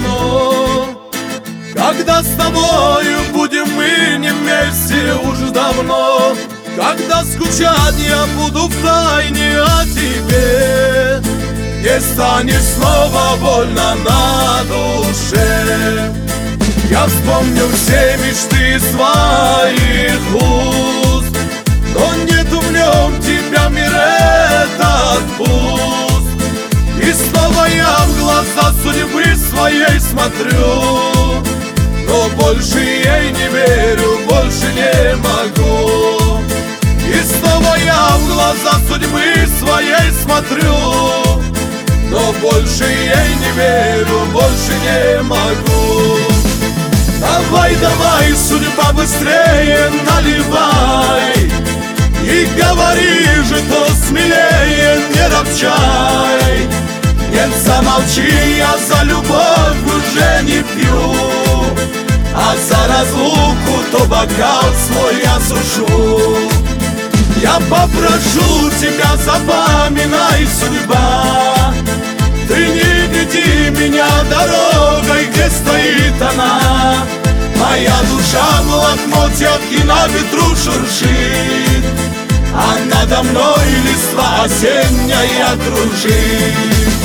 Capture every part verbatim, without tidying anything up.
давно. Когда с тобою будем мы не вместе уж давно. Когда скучать я буду втайне о тебе, не станет снова больно на душе. Я вспомню все мечты своих уст, но нету в нем тебя, мир этот пуст. И снова я в глаза судьбы своей смотрю, но больше ей не верю, больше не могу. И снова я в глаза судьбы своей смотрю, но больше ей не верю, больше не могу. Давай, давай, судьба, быстрее наливай, и говори же, то смелее, не ропчай. Нет, замолчи, я за любовь уже не пью, а за разлуку то бокал свой я сушу. Я попрошу тебя, запоминай, судьба, ты не веди меня дорогой, где стоит она. Моя душа в лохмотьях и на ветру шуршит, а надо мной листва осенняя кружит.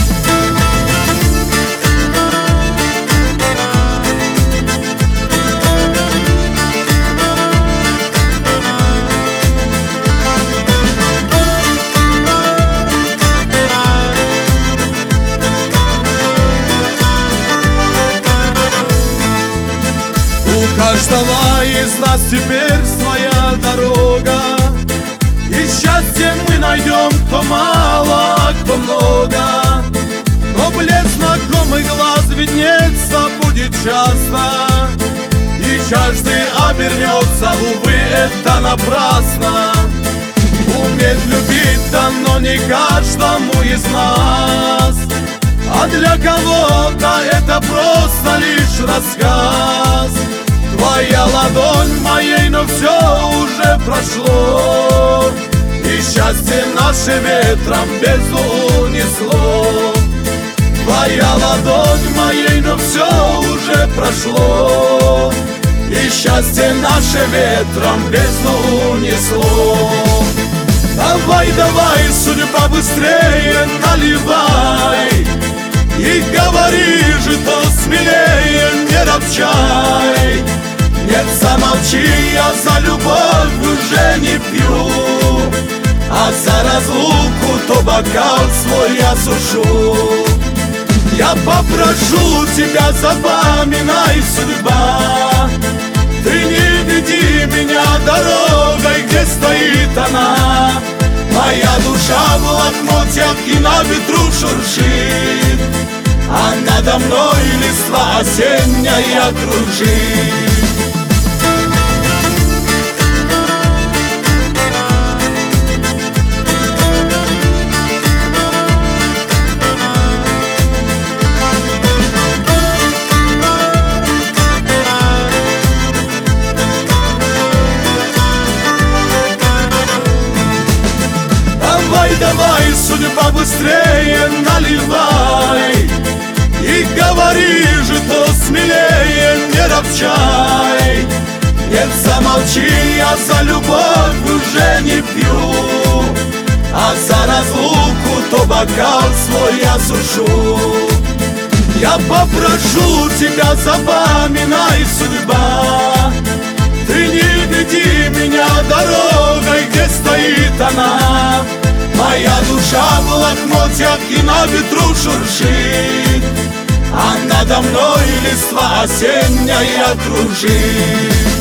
У каждого из нас теперь своя дорога, и счастье мы найдем, кто мало, а кто много. Но блеск знакомый глаз виднеться будет часто, и каждый обернется, увы, это напрасно. Уметь любить дано не каждому из нас, а для кого-то это просто лишь рассказ. Твоя ладонь моей, но все уже прошло, и счастье наше ветром бездну унесло. Твоя ладонь моей, но все уже прошло, и счастье наше ветром бездну унесло. Давай, давай, судьба, быстрее наливай, и говори же, то смелее, не ропчай. Нет, замолчи, я за любовь уже не пью, а за разлуку то бокал свой я сушу. Я попрошу тебя, запоминай, судьба, ты не веди меня дорогой, где стоит она. Моя душа в лохмотьях и на ветру шуршит, а надо мной листва осенняя кружит. Давай, давай, судьба, быстрее наливай, и говори же, то смелее, не ропчай. Нет, замолчи, я за любовь уже не пью, а за разлуку то бокал свой я сушу. Я попрошу тебя, запоминай, судьба, ты не веди меня дорогой, где стоит она. Моя душа в лохмотьях и на ветру шуршит, а надо мной листва осенняя кружит.